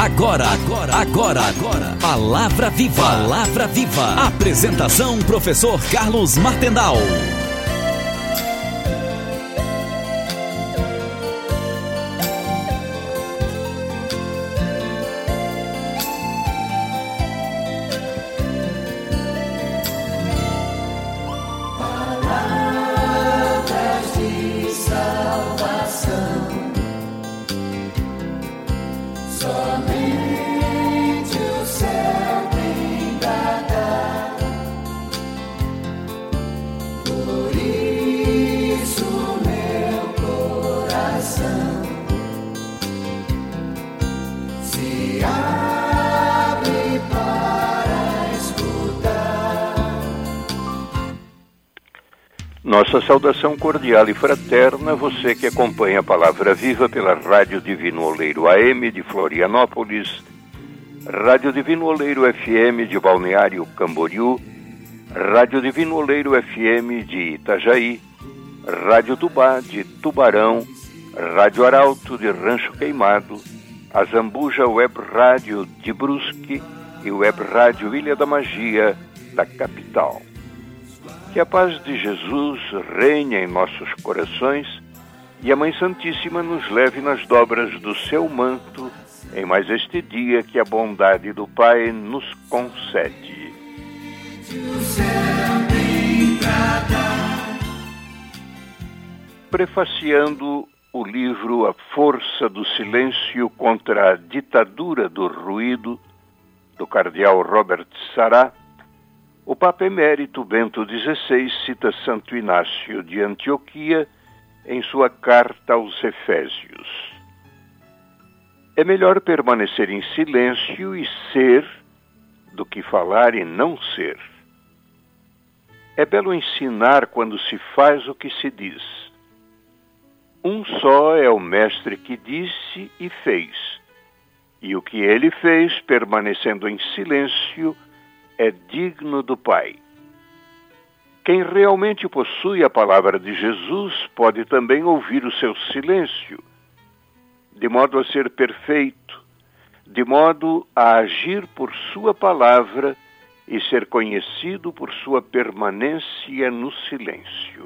Agora. Palavra Viva. Apresentação, professor Carlos Martendal. Nossa saudação cordial e fraterna, você que acompanha a Palavra Viva pela Rádio Divino Oleiro AM de Florianópolis, Rádio Divino Oleiro FM de Balneário Camboriú, Rádio Divino Oleiro FM de Itajaí, Rádio Tubá de Tubarão, Rádio Arauto de Rancho Queimado, a Zambuja Web Rádio de Brusque e Web Rádio Ilha da Magia da capital. Que a paz de Jesus reine em nossos corações e a Mãe Santíssima nos leve nas dobras do seu manto em mais este dia que a bondade do Pai nos concede. Prefaciando o livro A Força do Silêncio contra a Ditadura do Ruído, do cardeal Robert Sará, o Papa Emérito Bento XVI cita Santo Inácio de Antioquia em sua carta aos Efésios. É melhor permanecer em silêncio e ser do que falar e não ser. É belo ensinar quando se faz o que se diz. Um só é o mestre que disse e fez, e o que ele fez, permanecendo em silêncio, é digno do Pai. Quem realmente possui a palavra de Jesus pode também ouvir o seu silêncio, de modo a ser perfeito, de modo a agir por sua palavra e ser conhecido por sua permanência no silêncio.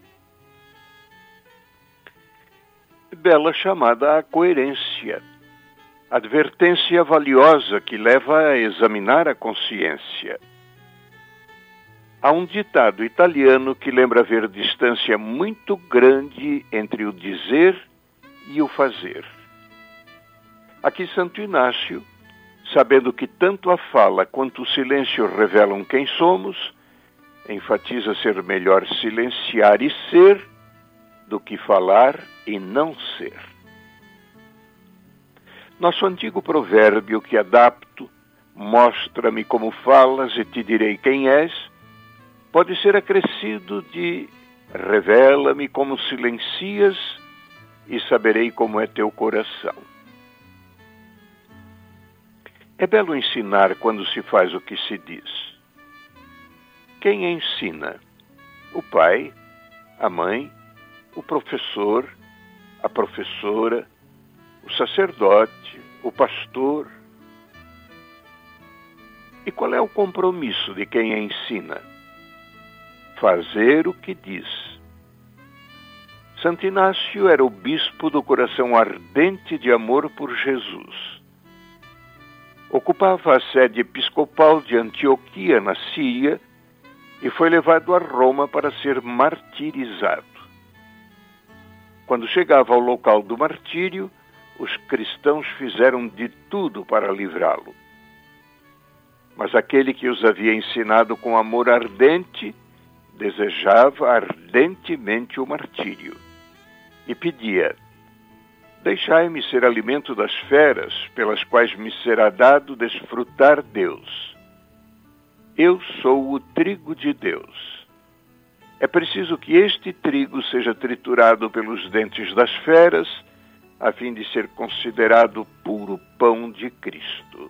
Bela chamada à coerência. Advertência valiosa que leva a examinar a consciência. Há um ditado italiano que lembra haver distância muito grande entre o dizer e o fazer. Aqui Santo Inácio, sabendo que tanto a fala quanto o silêncio revelam quem somos, enfatiza ser melhor silenciar e ser do que falar e não ser. Nosso antigo provérbio que adapto, mostra-me como falas e te direi quem és, pode ser acrescido de revela-me como silencias e saberei como é teu coração. É belo ensinar quando se faz o que se diz. Quem ensina? O pai, a mãe, o professor, a professora, o sacerdote, o pastor. E qual é o compromisso de quem ensina? Fazer o que diz. Santo Inácio era o bispo do coração ardente de amor por Jesus. Ocupava a sede episcopal de Antioquia, na Síria, e foi levado a Roma para ser martirizado. Quando chegava ao local do martírio, os cristãos fizeram de tudo para livrá-lo. Mas aquele que os havia ensinado com amor ardente, desejava ardentemente o martírio. E pedia: deixai-me ser alimento das feras, pelas quais me será dado desfrutar Deus. Eu sou o trigo de Deus. É preciso que este trigo seja triturado pelos dentes das feras, a fim de ser considerado puro pão de Cristo.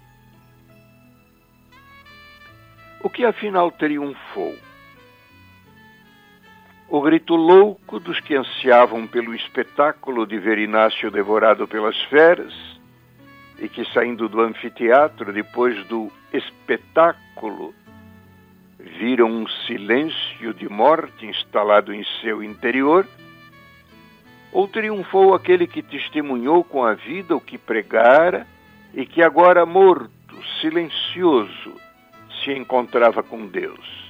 O que afinal triunfou? O grito louco dos que ansiavam pelo espetáculo de ver Inácio devorado pelas feras, e que, saindo do anfiteatro depois do espetáculo, viram um silêncio de morte instalado em seu interior? Ou triunfou aquele que testemunhou com a vida o que pregara e que agora, morto, silencioso, se encontrava com Deus?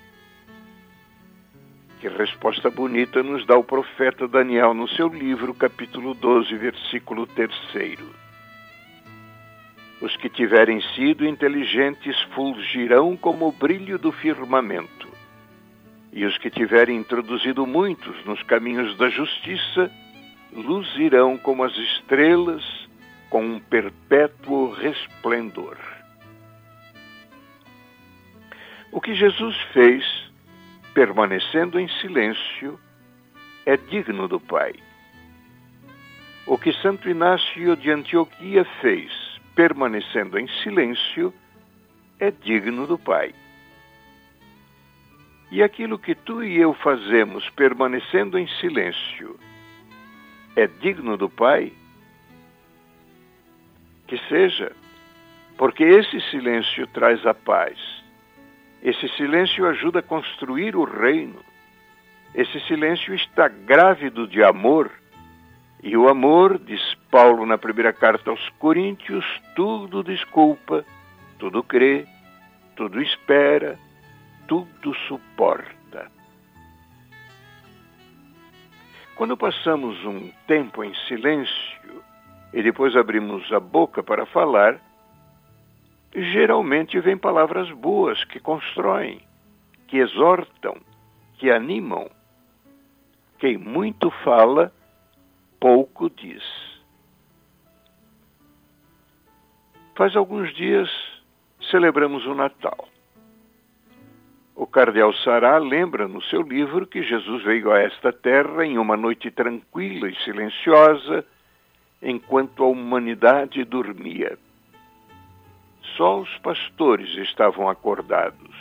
Que resposta bonita nos dá o profeta Daniel no seu livro, capítulo 12, versículo 3. Os que tiverem sido inteligentes fulgirão como o brilho do firmamento, e os que tiverem introduzido muitos nos caminhos da justiça luzirão como as estrelas com um perpétuo resplendor. O que Jesus fez, permanecendo em silêncio, é digno do Pai. O que Santo Inácio de Antioquia fez, permanecendo em silêncio, é digno do Pai. E aquilo que tu e eu fazemos, permanecendo em silêncio, é digno do Pai? Que seja, porque esse silêncio traz a paz. Esse silêncio ajuda a construir o reino. Esse silêncio está grávido de amor. E o amor, diz Paulo na primeira carta aos Coríntios, tudo desculpa, tudo crê, tudo espera, tudo suporta. Quando passamos um tempo em silêncio e depois abrimos a boca para falar, geralmente vêm palavras boas que constroem, que exortam, que animam. Quem muito fala, pouco diz. Faz alguns dias celebramos o Natal. O cardeal Sará lembra no seu livro que Jesus veio a esta terra em uma noite tranquila e silenciosa, enquanto a humanidade dormia. Só os pastores estavam acordados.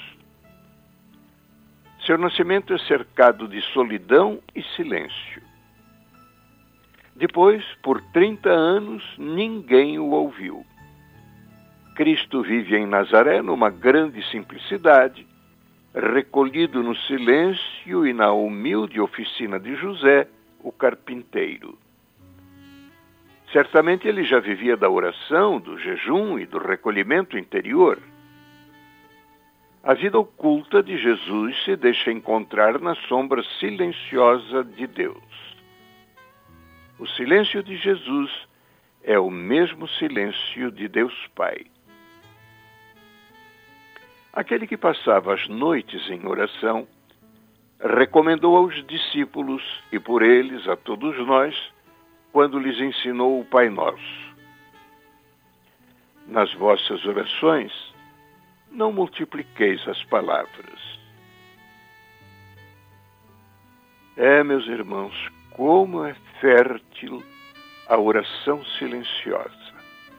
Seu nascimento é cercado de solidão e silêncio. Depois, por 30 anos, ninguém o ouviu. Cristo vive em Nazaré numa grande simplicidade, recolhido no silêncio e na humilde oficina de José, o carpinteiro. Certamente ele já vivia da oração, do jejum e do recolhimento interior. A vida oculta de Jesus se deixa encontrar na sombra silenciosa de Deus. O silêncio de Jesus é o mesmo silêncio de Deus Pai. Aquele que passava as noites em oração, recomendou aos discípulos e por eles a todos nós, quando lhes ensinou o Pai Nosso. Nas vossas orações, não multipliqueis as palavras. Meus irmãos, como é fértil a oração silenciosa.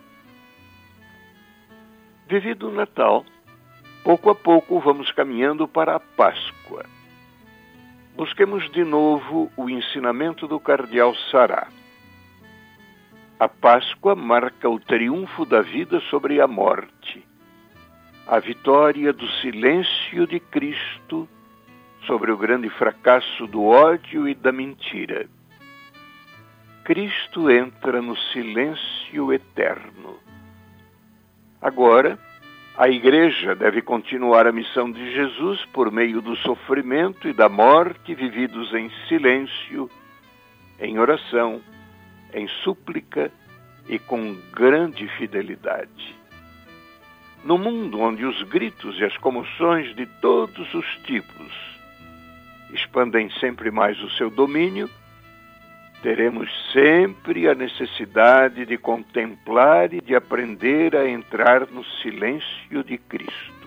Vivido o Natal, pouco a pouco vamos caminhando para a Páscoa. Busquemos de novo o ensinamento do cardeal Sará. A Páscoa marca o triunfo da vida sobre a morte, a vitória do silêncio de Cristo sobre o grande fracasso do ódio e da mentira. Cristo entra no silêncio eterno. Agora, a Igreja deve continuar a missão de Jesus por meio do sofrimento e da morte vividos em silêncio, em oração, em súplica e com grande fidelidade. No mundo onde os gritos e as comoções de todos os tipos expandem sempre mais o seu domínio, teremos sempre a necessidade de contemplar e de aprender a entrar no silêncio de Cristo.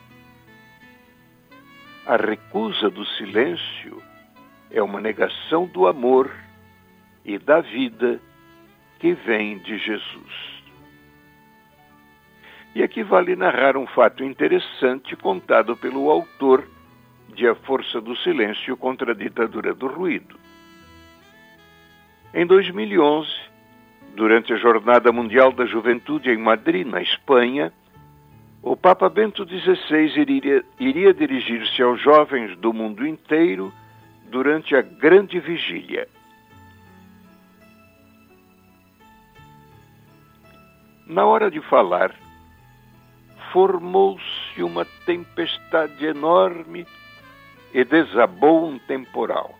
A recusa do silêncio é uma negação do amor e da vida que vem de Jesus. E aqui vale narrar um fato interessante contado pelo autor de A Força do Silêncio contra a Ditadura do Ruído. Em 2011, Durante a Jornada Mundial da Juventude em Madrid, na Espanha, o Papa Bento XVI iria dirigir-se aos jovens do mundo inteiro durante a Grande Vigília. Na hora de falar, formou-se uma tempestade enorme e desabou um temporal.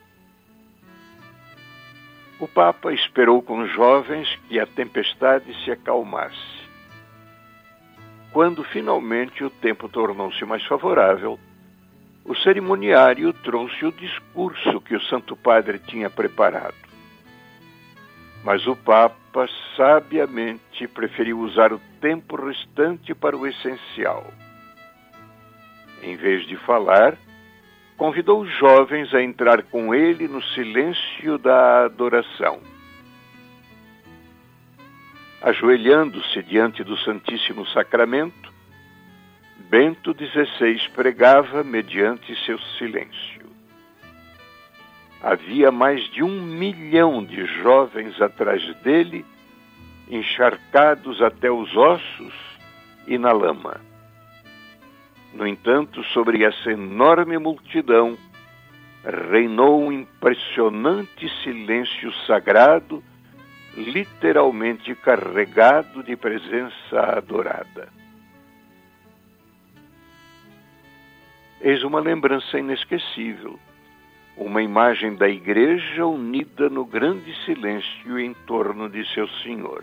O Papa esperou com os jovens que a tempestade se acalmasse. Quando finalmente o tempo tornou-se mais favorável, o cerimoniário trouxe o discurso que o Santo Padre tinha preparado. Mas o Papa sabiamente preferiu usar o tempo restante para o essencial. Em vez de falar, convidou os jovens a entrar com ele no silêncio da adoração. Ajoelhando-se diante do Santíssimo Sacramento, Bento XVI pregava mediante seu silêncio. Havia mais de 1 milhão de jovens atrás dele, encharcados até os ossos e na lama. No entanto, sobre essa enorme multidão, reinou um impressionante silêncio sagrado, literalmente carregado de presença adorada. Eis uma lembrança inesquecível, uma imagem da Igreja unida no grande silêncio em torno de seu Senhor.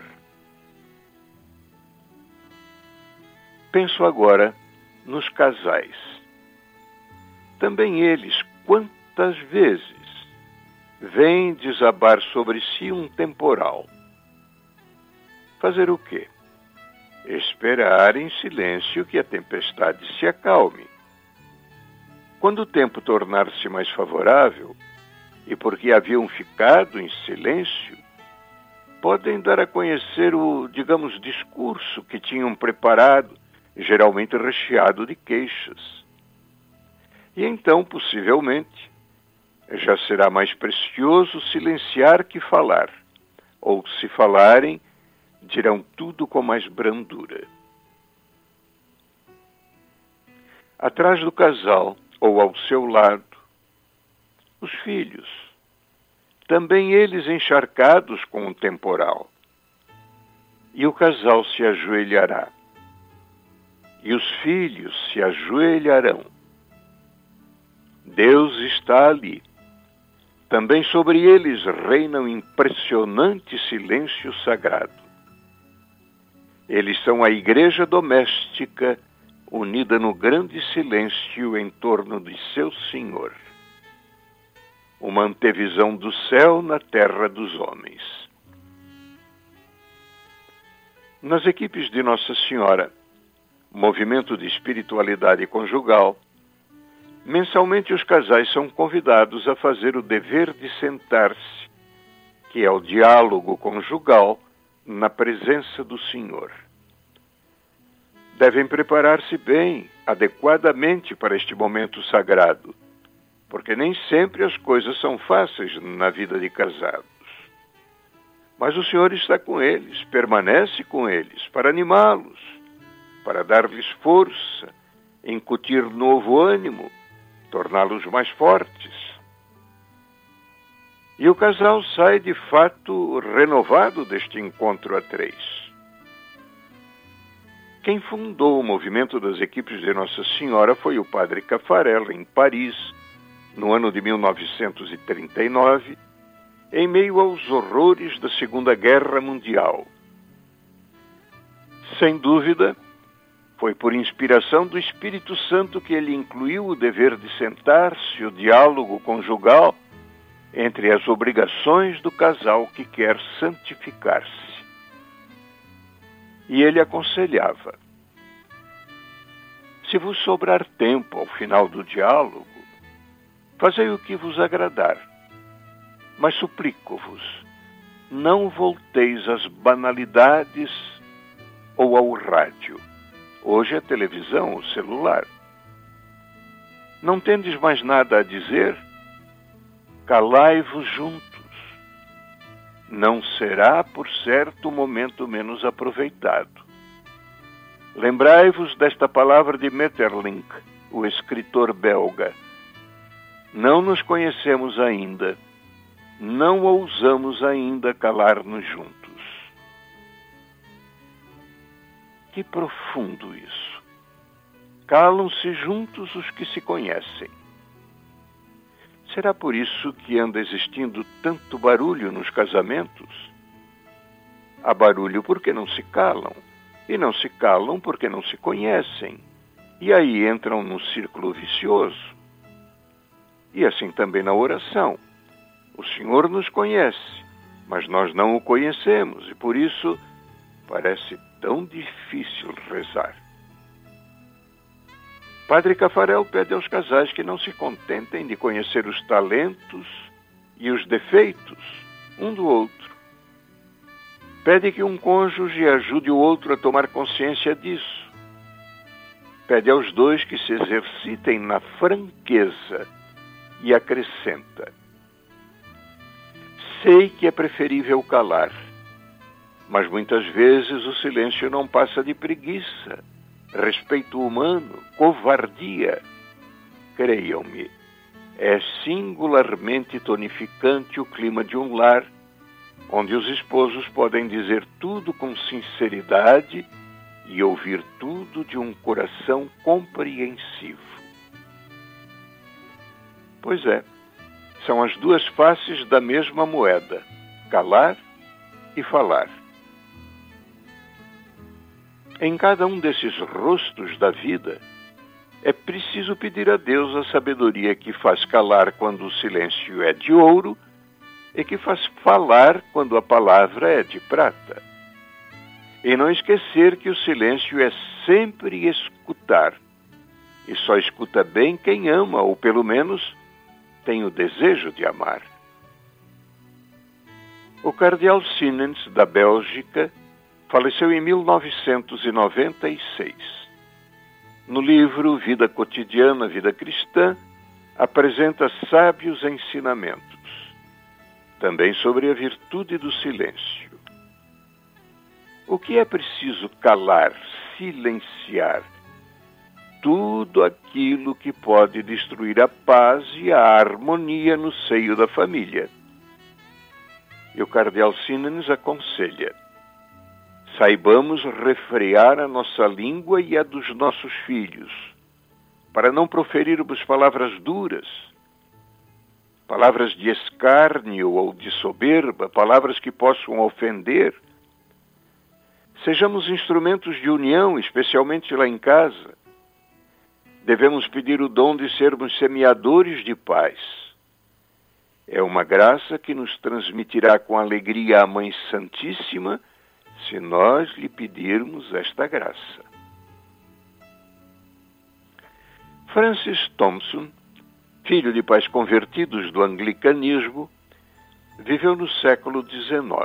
Penso agora nos casais. Também eles, quantas vezes, vêm desabar sobre si um temporal. Fazer o quê? Esperar em silêncio que a tempestade se acalme. Quando o tempo tornar-se mais favorável, e porque haviam ficado em silêncio, podem dar a conhecer o, discurso que tinham preparado, geralmente recheado de queixas. E então, possivelmente, já será mais precioso silenciar que falar, ou se falarem, dirão tudo com mais brandura. Atrás do casal, ou ao seu lado, os filhos, também eles encharcados com um temporal. E o casal se ajoelhará, e os filhos se ajoelharão. Deus está ali. Também sobre eles reina um impressionante silêncio sagrado. Eles são a igreja doméstica unida no grande silêncio em torno de seu Senhor. Uma antevisão do céu na terra dos homens. Nas equipes de Nossa Senhora, movimento de espiritualidade conjugal, mensalmente os casais são convidados a fazer o dever de sentar-se, que é o diálogo conjugal na presença do Senhor. Devem preparar-se bem, adequadamente para este momento sagrado, porque nem sempre as coisas são fáceis na vida de casados. Mas o Senhor está com eles, permanece com eles, para animá-los, para dar-lhes força, incutir novo ânimo, torná-los mais fortes. E o casal sai de fato renovado deste encontro a três. Quem fundou o movimento das equipes de Nossa Senhora foi o padre Caffarel, em Paris, no ano de 1939, em meio aos horrores da Segunda Guerra Mundial. Sem dúvida, foi por inspiração do Espírito Santo que ele incluiu o dever de sentar-se, o diálogo conjugal, entre as obrigações do casal que quer santificar-se. E ele aconselhava: se vos sobrar tempo ao final do diálogo, fazei o que vos agradar, mas suplico-vos, não volteis às banalidades ou ao rádio. Hoje é a televisão, o celular. Não tendes mais nada a dizer? Calai-vos juntos. não será, por certo, o momento menos aproveitado. Lembrai-vos desta palavra de Maeterlinck, o escritor belga. Não nos conhecemos ainda, não ousamos ainda calar-nos juntos. Que profundo isso! Calam-se juntos os que se conhecem. Será por isso que anda existindo tanto barulho nos casamentos? Há barulho porque não se calam, e não se calam porque não se conhecem, e aí entram num círculo vicioso. E assim também na oração. O Senhor nos conhece, mas nós não o conhecemos, e por isso parece tão difícil rezar. Padre Cafarel pede aos casais que não se contentem de conhecer os talentos e os defeitos um do outro. Pede que um cônjuge ajude o outro a tomar consciência disso. Pede aos dois que se exercitem na franqueza e acrescenta: sei que é preferível calar, mas muitas vezes o silêncio não passa de preguiça, respeito humano, covardia. Creiam-me, é singularmente tonificante o clima de um lar, onde os esposos podem dizer tudo com sinceridade e ouvir tudo de um coração compreensivo. Pois é, são as duas faces da mesma moeda, calar e falar. Em cada um desses rostos da vida, é preciso pedir a Deus a sabedoria que faz calar quando o silêncio é de ouro e que faz falar quando a palavra é de prata. E não esquecer que o silêncio é sempre escutar, e só escuta bem quem ama, ou pelo menos tem o desejo de amar. O cardeal Sinens, da Bélgica, faleceu em 1996. No livro Vida Cotidiana, Vida Cristã, apresenta sábios ensinamentos, também sobre a virtude do silêncio. O que é preciso calar, silenciar? Tudo aquilo que pode destruir a paz e a harmonia no seio da família. E o cardeal Sinens aconselha: saibamos refrear a nossa língua e a dos nossos filhos, para não proferirmos palavras duras, palavras de escárnio ou de soberba, palavras que possam ofender. Sejamos instrumentos de união, especialmente lá em casa. Devemos pedir o dom de sermos semeadores de paz. É uma graça que nos transmitirá com alegria a Mãe Santíssima, se nós lhe pedirmos esta graça. Francis Thompson, filho de pais convertidos do anglicanismo, viveu no século XIX.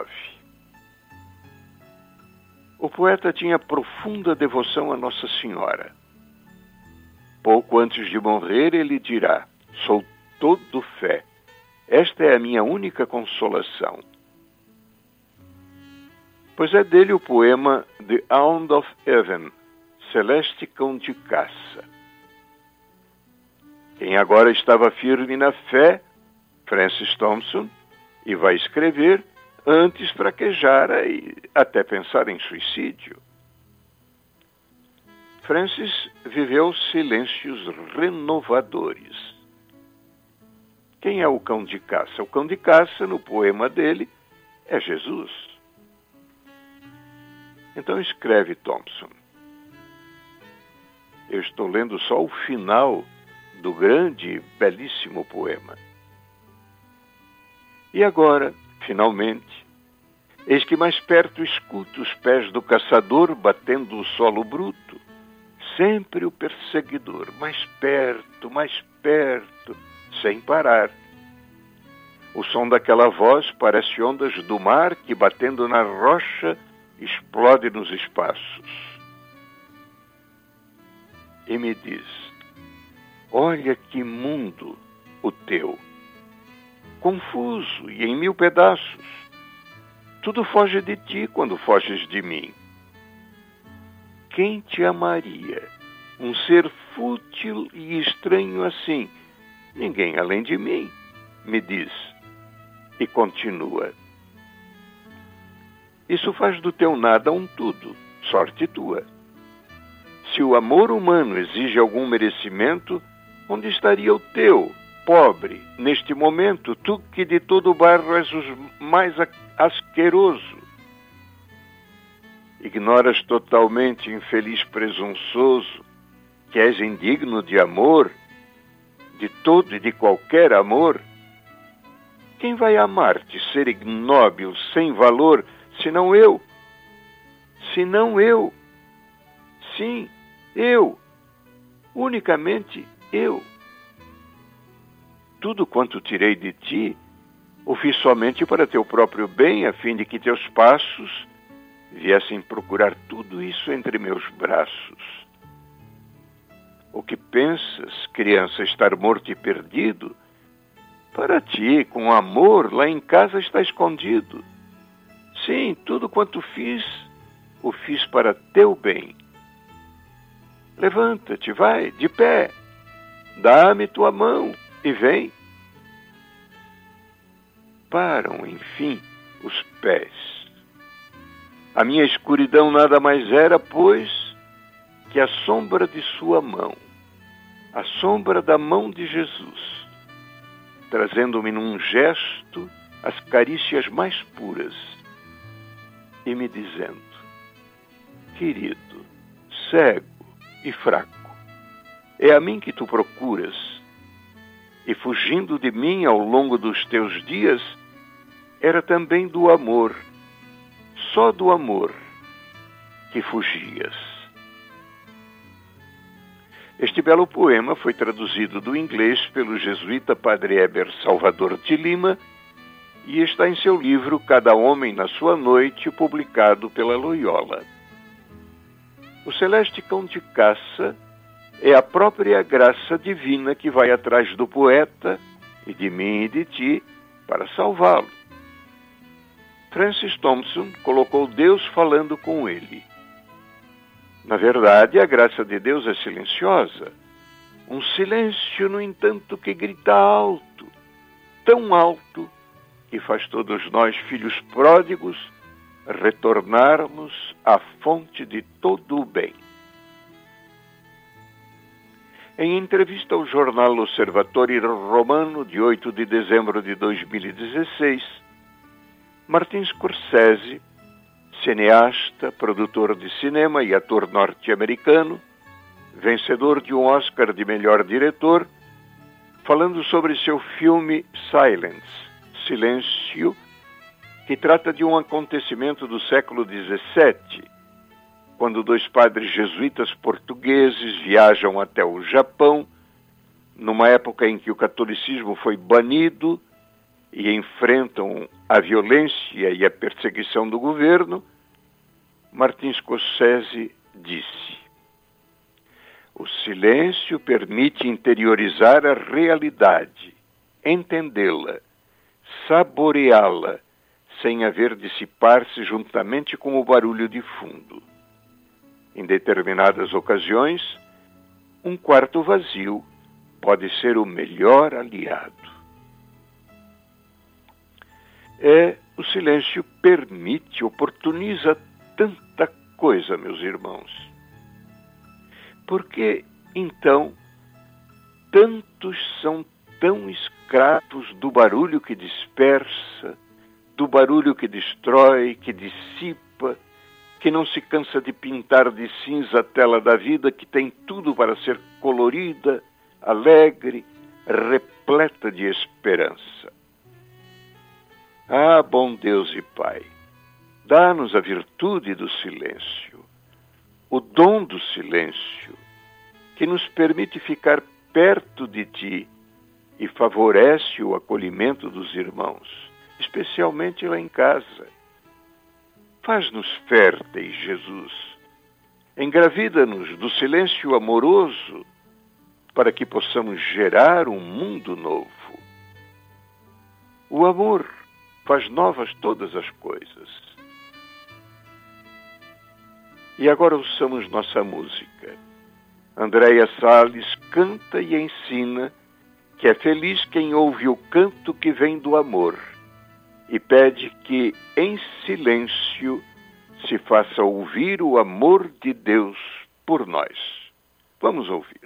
O poeta tinha profunda devoção a Nossa Senhora. Pouco antes de morrer, ele dirá: sou todo fé. Esta é a minha única consolação. Pois é dele o poema The Hound of Heaven, Celeste Cão de Caça. Quem agora estava firme na fé, Francis Thompson, e vai escrever, antes fraquejara e até pensar em suicídio. Francis viveu silêncios renovadores. Quem é o cão de caça? O cão de caça, no poema dele, é Jesus. Então escreve Thompson: eu estou lendo só o final do grande e belíssimo poema. E agora, finalmente, eis que mais perto escuto os pés do caçador batendo o solo bruto. Sempre o perseguidor, mais perto, sem parar. O som daquela voz parece ondas do mar que, batendo na rocha, explode nos espaços. E me diz: olha que mundo o teu, confuso e em 1000 pedaços. Tudo foge de ti quando foges de mim. Quem te amaria? Um ser fútil e estranho assim? Ninguém além de mim, me diz. E continua. Isso faz do teu nada um tudo, sorte tua. Se o amor humano exige algum merecimento, onde estaria o teu, pobre, neste momento, tu que de todo o barro és o mais asqueroso? Ignoras totalmente, infeliz presunçoso, que és indigno de amor, de todo e de qualquer amor? Quem vai amar-te, ser ignóbil, sem valor, senão eu? Senão eu? Sim, eu. Unicamente eu. Tudo quanto tirei de ti, o fiz somente para teu próprio bem, a fim de que teus passos viessem procurar tudo isso entre meus braços. O que pensas, criança, estar morto e perdido? Para ti, com amor, lá em casa está escondido. Sim, tudo quanto fiz, o fiz para teu bem. Levanta-te, vai, de pé. Dá-me tua mão e vem. Param, enfim, os pés. A minha escuridão nada mais era, pois, que a sombra de sua mão, a sombra da mão de Jesus, trazendo-me num gesto as carícias mais puras e me dizendo: querido, cego e fraco, é a mim que tu procuras, e fugindo de mim ao longo dos teus dias, era também do amor, só do amor, que fugias. Este belo poema foi traduzido do inglês pelo jesuíta Padre Heber Salvador de Lima e está em seu livro Cada Homem na Sua Noite, publicado pela Loyola. O celeste cão de caça é a própria graça divina que vai atrás do poeta e de mim e de ti para salvá-lo. Francis Thompson colocou Deus falando com ele. Na verdade, a graça de Deus é silenciosa. Um silêncio, no entanto, que grita alto, tão alto, que faz todos nós, filhos pródigos, retornarmos à fonte de todo o bem. Em entrevista ao jornal Osservatore Romano, de 8 de dezembro de 2016, Martin Scorsese, cineasta, produtor de cinema e ator norte-americano, vencedor de um Oscar de melhor diretor, falando sobre seu filme Silence, Silêncio, que trata de um acontecimento do século XVII, quando dois padres jesuítas portugueses viajam até o Japão, numa época em que o catolicismo foi banido, e enfrentam a violência e a perseguição do governo. Martin Scorsese disse: o silêncio permite interiorizar a realidade, entendê-la, saboreá-la, sem haver dissipar-se juntamente com o barulho de fundo. Em determinadas ocasiões, um quarto vazio pode ser o melhor aliado. O silêncio permite, oportuniza tanta coisa, meus irmãos. Por que, então, tantos são tão escravos do barulho que dispersa, do barulho que destrói, que dissipa, que não se cansa de pintar de cinza a tela da vida, que tem tudo para ser colorida, alegre, repleta de esperança? Ah, bom Deus e Pai, dá-nos a virtude do silêncio, o dom do silêncio, que nos permite ficar perto de Ti e favorece o acolhimento dos irmãos, especialmente lá em casa. Faz-nos férteis, Jesus. Engravida-nos do silêncio amoroso para que possamos gerar um mundo novo. O amor faz novas todas as coisas. E agora ouçamos nossa música. Andréia Salles canta e ensina que é feliz quem ouve o canto que vem do amor e pede que, em silêncio, se faça ouvir o amor de Deus por nós. Vamos ouvir.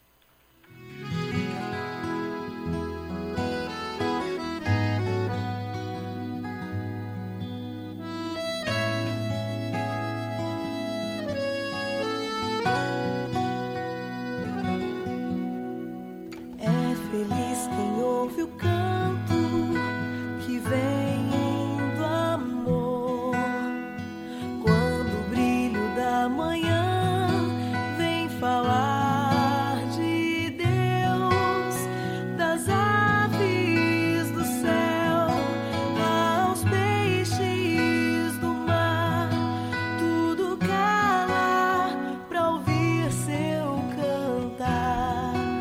Feliz quem ouve o canto que vem do amor, quando o brilho da manhã vem falar de Deus, das aves do céu aos peixes do mar, tudo cala pra ouvir seu cantar.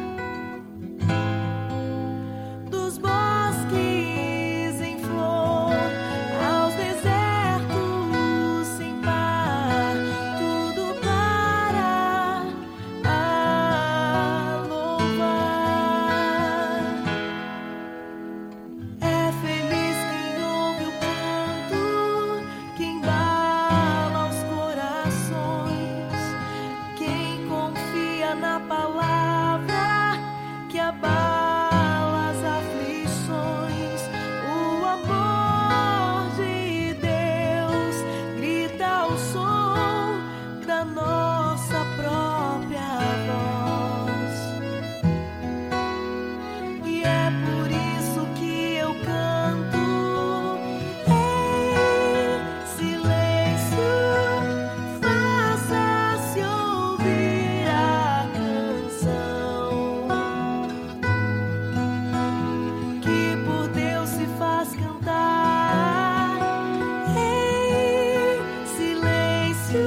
Na palavra que abala as aflições, o amor de Deus grita ao som da nossa própria voz. E é por isso que eu canto em silêncio, faça-se ouvir a que por Deus se faz cantar em silêncio,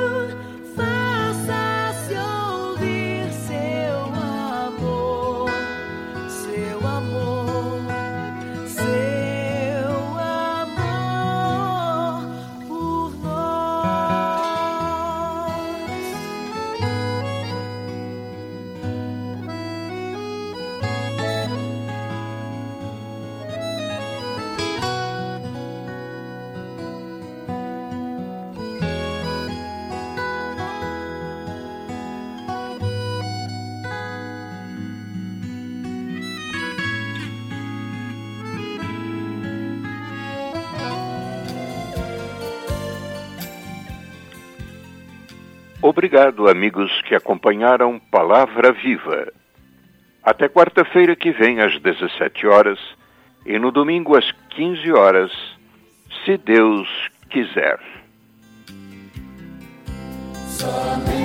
faça-se ouvir seu amor, seu amor, seu amor por nós. Obrigado, amigos que acompanharam Palavra Viva. Até quarta-feira que vem, às 17 horas, e no domingo, às 15 horas, se Deus quiser. Somente